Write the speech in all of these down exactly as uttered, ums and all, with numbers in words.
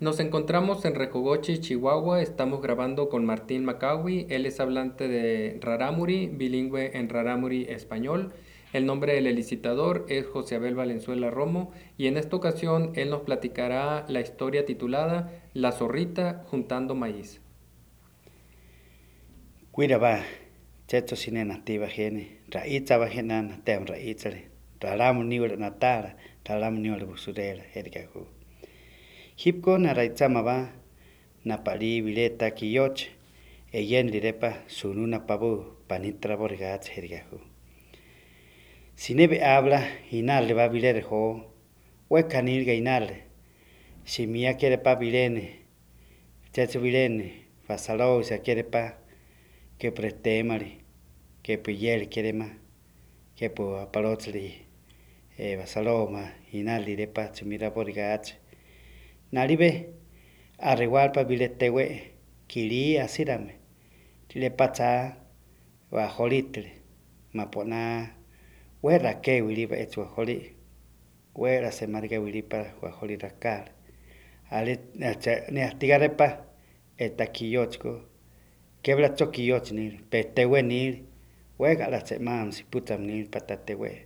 Nos encontramos en Recogoche, Chihuahua. Estamos grabando con Martín Macawi. Él es hablante de Rarámuri, bilingüe en Rarámuri español. El nombre del licitador es José Abel Valenzuela Romo y en esta ocasión él nos platicará la historia titulada La zorrita juntando maíz. Cuiraba, checho sine nativa gene, raíza va genan, tem raízale, raram nivel natara, raram nivel busurela, ergahu. Hipko na raíza mava, na pari vileta kiyoch, e yen lirepa sununa pabu, panitra borgats ergahu. Sinebe habla, inale va vilere ho, huecanilga inale, si mia quiere pa vilene, checho vilene, fasalo se quiere pa, que prestemari, que pillel querema, que po apalotzli, e basaloma, inali de pacho mira borigach. Naribe, arregualpa biletewe, kiri asirame, le pacha, wa holitle, mapona, wera que wiliba echo holi, wera se marga wilipa, wa holi rakar. Ale, ne astigarepa, etakiyochko, Kebla choki yoch nil, petewe nil, wega la semam si putam nil patatewe.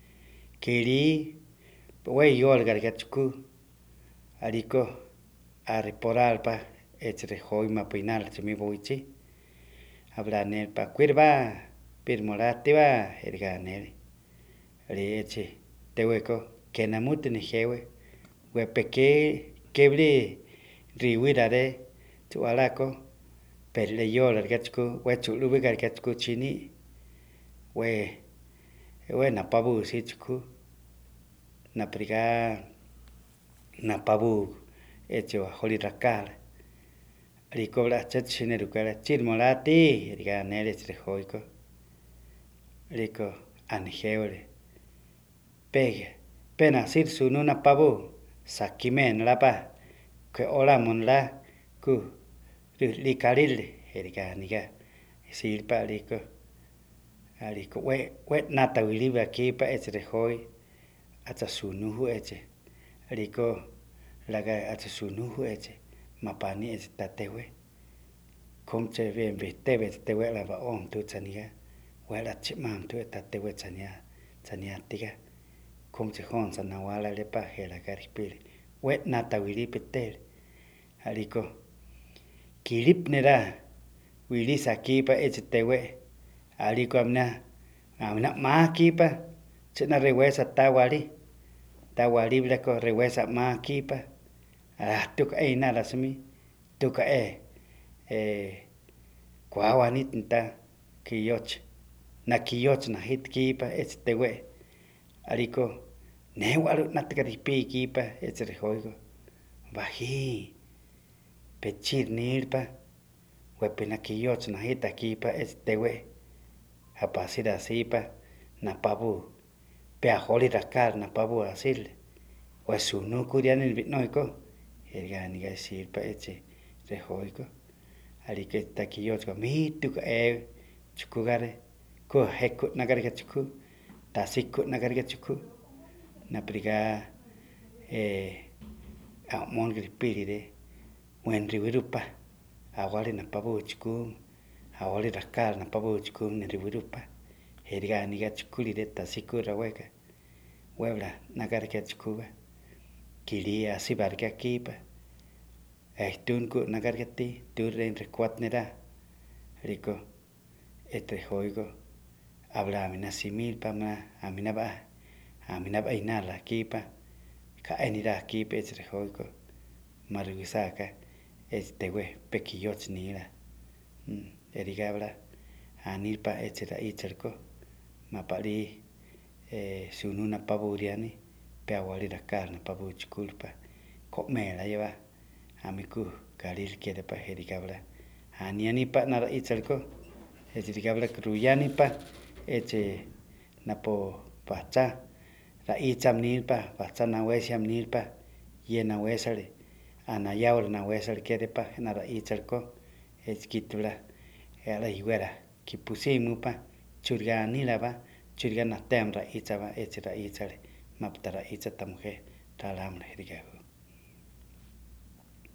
Kiri, we yol gargachuku, ariko, ariporalpa, echre hoima pinal chumi boichi. Habla nel pa quirba, pirmolativa, erganel. Reche, teweko, kenamut ni hewe, we peke, kebli, riwirare, tualako. Pero le yo la gatsko we chulu we gatsko chini we we na pabu si chku na priga na pabu echo holi rakal riko la chet chine rukala chir molati riga nere chre hoiko riko anjeole pege pena sir sunu na pabu sakimen la pa que ola mon la ku li karil erga niga silpa aliko aliko we we nata wiliba aquí pa etre hoy ata sunuhu eche aliko laga ata sunuhu eche mapani eche tatewe komche bien vestebe tewe la va on tu chania wala chimam tu tatewe chania chania tiga komche hon sanawala le pa hela karipili we nata wilipa tel aliko kilip nera wili sakipa echetewe aliko amna amna makipa chena rewesa tawali tawali blako rewesa makipa ah tuka e nada sumi tuka e eh kwawanit nta kiyoch na kiyoch na hit kipa echetewe aliko newalu natkaripi kipa echerehoigo baji pechir nirpa wepena kiyoch na hita kipa estewe hapasira sipa na pabu pea holi rakar na pabu asil wasunu kurian el bitnoiko erganiga sirpa eche rehoiko alike takiyoch mitu e chukugare ko hekut nagarga chuku tasikut nagarga chuku na priga eh a mon gripiride wen riwirupa awali na pabu chuku awali rakal na pabu chuku ni riwirupa herga niga chukuli de tasikura weka webla nagarga chukuga kili asibarga kipa ehtunku nagargati turren recuatnera rico etre hoigo habla amina simil pama amina ba amina ba inala kipa ka enira kipa etre hoigo maruisaka este we pequillots nila erigabla anilpa etcétera itzelko mapali eh sununa paburiani peawali rakarna pabuchkulpa komela lleva amiku karil quiere pa erigabla aniani pa nara itzelko erigabla kruyani pa eche napo pacha ra icham nilpa pacha na wesiam nilpa yena wesale anayawr na wesal kedepa nara ichalko echkitula ala iguera kipusimupa churganilaba churgana temra ichaba echra ichale maptara ichata mujer talamra herigahu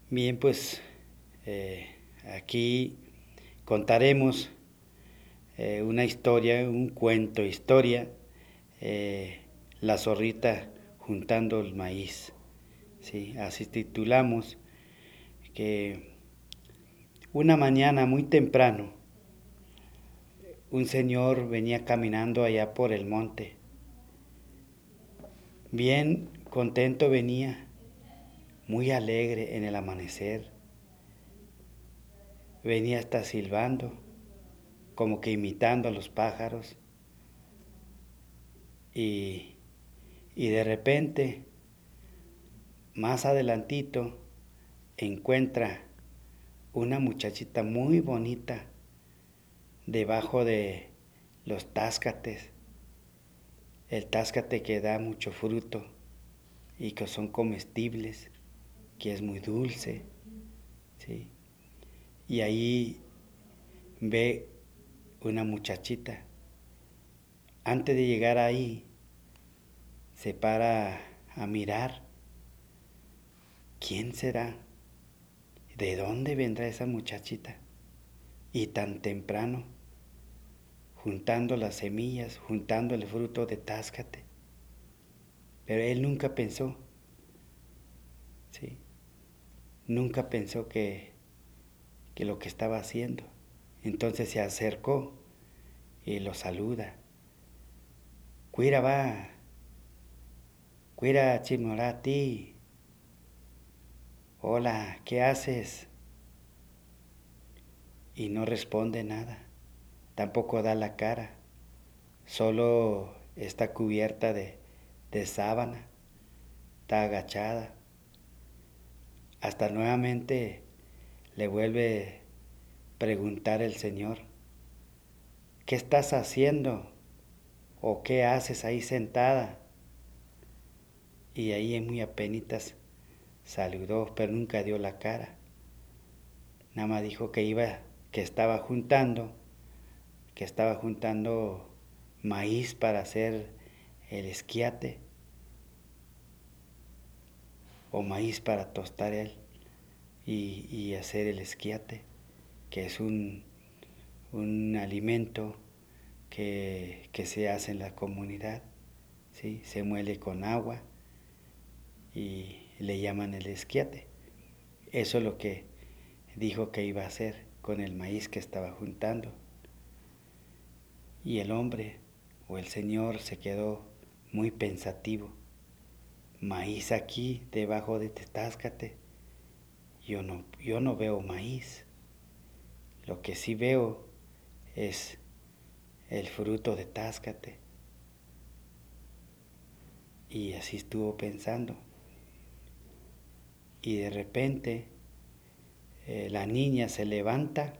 Bien, pues eh, aquí contaremos eh, una historia, un cuento, historia, eh, la zorrita juntando el maíz. ¿Sí? Así titulamos que una mañana muy temprano un señor venía caminando allá por el monte. Bien contento venía, muy alegre en el amanecer. Venía hasta silbando, como que imitando a los pájaros. Y, y de repente, más adelantito, encuentra una muchachita muy bonita debajo de los táscates. El táscate que da mucho fruto y que son comestibles, que es muy dulce, ¿sí? Y ahí ve una muchachita. Antes de llegar ahí, se para a mirar. ¿Quién será? ¿De dónde vendrá esa muchachita? Y tan temprano, juntando las semillas, juntando el fruto de táscate. Pero él nunca pensó, ¿sí? Nunca pensó que, que lo que estaba haciendo. Entonces se acercó y lo saluda. Cuira va, cuira chimorati. Hola, ¿qué haces? Y no responde nada, tampoco da la cara, solo está cubierta de, de sábana, está agachada. Hasta nuevamente le vuelve a preguntar el Señor, ¿qué estás haciendo? ¿O qué haces ahí sentada? Y ahí muy apenitas saludó, pero nunca dio la cara. Nada más dijo que iba, que estaba juntando, que estaba juntando maíz para hacer el esquiate o maíz para tostar él y, y hacer el esquiate, que es un, un alimento que, que se hace en la comunidad, ¿sí? Se muele con agua y le llaman el esquiate. Eso es lo que dijo que iba a hacer con el maíz que estaba juntando. Y el hombre o el Señor se quedó muy pensativo. Maíz aquí debajo de este táscate. Yo no, yo no veo maíz. Lo que sí veo es el fruto de táscate. Y así estuvo pensando. Y de repente eh, la niña se levanta,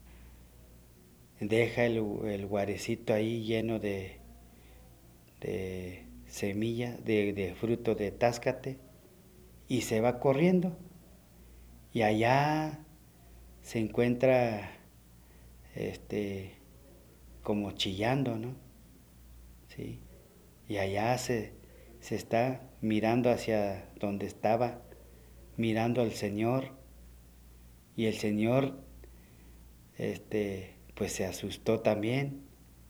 deja el, el guarecito ahí lleno de, de semilla, de, de fruto de táscate, y se va corriendo. Y allá se encuentra este como chillando, ¿no? ¿Sí? Y allá se, se está mirando hacia donde estaba, mirando al Señor, y el Señor este pues se asustó también,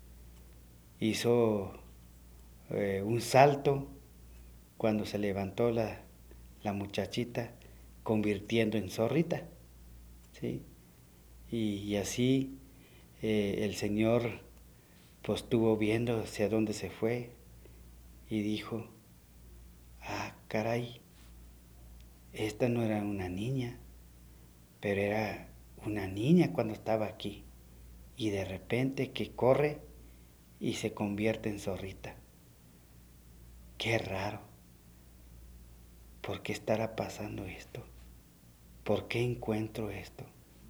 hizo eh, un salto cuando se levantó la, la muchachita, convirtiendo en zorrita, ¿sí? Y, y así eh, el Señor pues estuvo viendo hacia dónde se fue y dijo, ah, caray, esta no era una niña, pero era una niña cuando estaba aquí. Y de repente que corre y se convierte en zorrita. Qué raro. ¿Por qué estará pasando esto? ¿Por qué encuentro esto?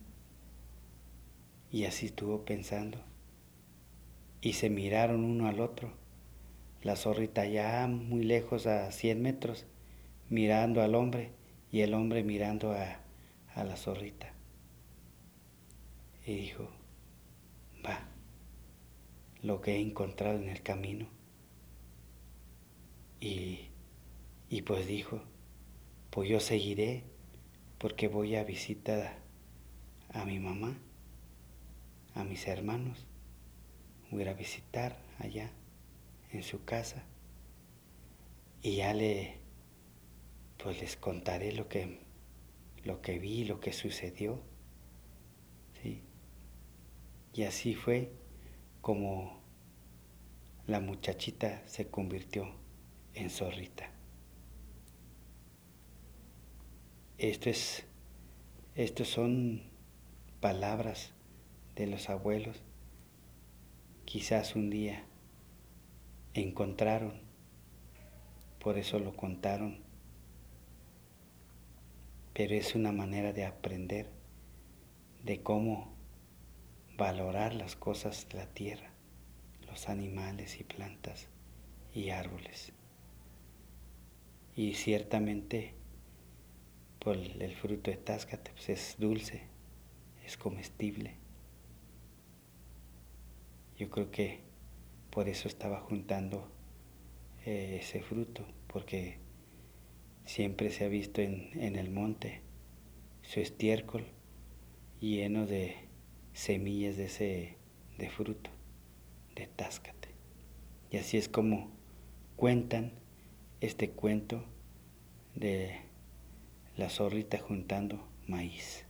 Y así estuvo pensando. Y se miraron uno al otro. La zorrita ya muy lejos, a cien metros, mirando al hombre, y el hombre mirando a, a la zorrita. Y dijo, va, lo que he encontrado en el camino. Y, y pues dijo, pues yo seguiré, porque voy a visitar a mi mamá, a mis hermanos, voy a ir a visitar allá en su casa y ya le, pues les contaré lo que, lo que vi, lo que sucedió, ¿sí? Y así fue como la muchachita se convirtió en zorrita. Esto es, estos son palabras de los abuelos. Quizás un día encontraron, por eso lo contaron, pero es una manera de aprender de cómo valorar las cosas de la tierra, los animales y plantas y árboles. Y ciertamente, por el fruto de Táscate, pues es dulce, es comestible. Yo creo que por eso estaba juntando eh, ese fruto, porque siempre se ha visto en, en el monte su estiércol lleno de semillas de ese de fruto, de Táscate. Y así es como cuentan este cuento de la zorrita juntando maíz.